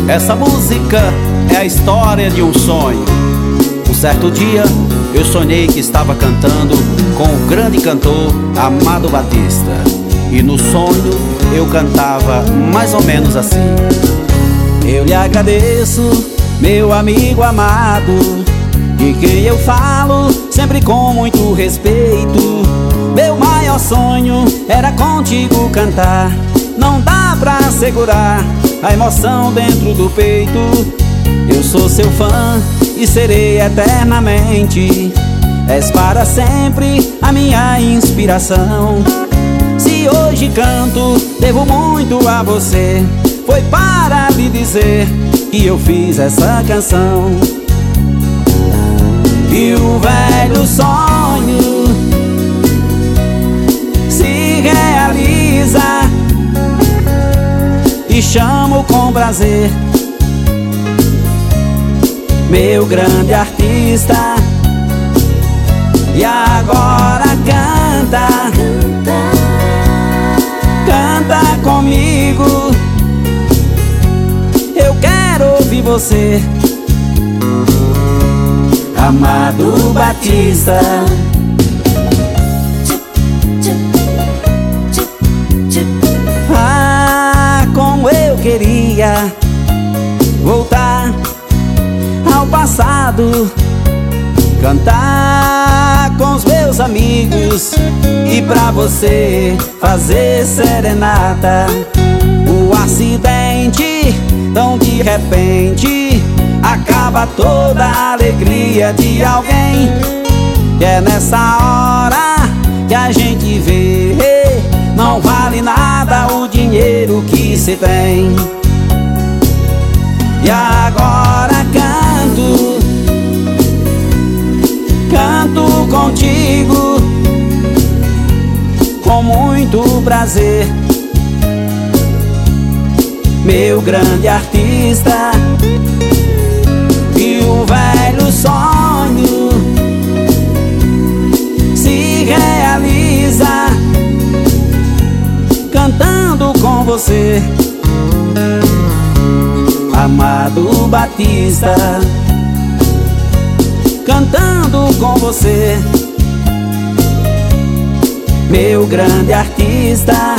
Essa música é a história de um sonho. Um certo dia eu sonhei que estava cantando com o grande cantor Amado Batista. E no sonho eu cantava mais ou menos assim: eu lhe agradeço, meu amigo amado, de quem eu falo sempre com muito respeito. Meu maior sonho era contigo cantar. Não dá pra segurar a emoção dentro do peito. Eu sou seu fã e serei eternamente. És para sempre a minha inspiração. Se hoje canto, devo muito a você. Foi para lhe dizer que eu fiz essa canção. E o velho sonho se realiza, e chamo com prazer meu grande artista. E agora canta, canta comigo. Eu quero ouvir você, Amado Batista. Ah, como eu queria voltar ao passado, cantar com os meus amigos e pra você fazer serenata. O acidente tão de repente acaba toda a alegria de alguém. E é nessa hora que a gente vê, não vale nada o dinheiro que se tem. E agora canto, canto contigo com muito prazer, meu grande artista. E o velho sonho se realiza cantando com você, Amado Batista. Cantando com você, meu grande artista.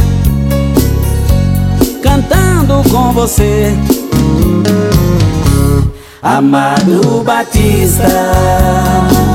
Cantando com você, Amado Batista.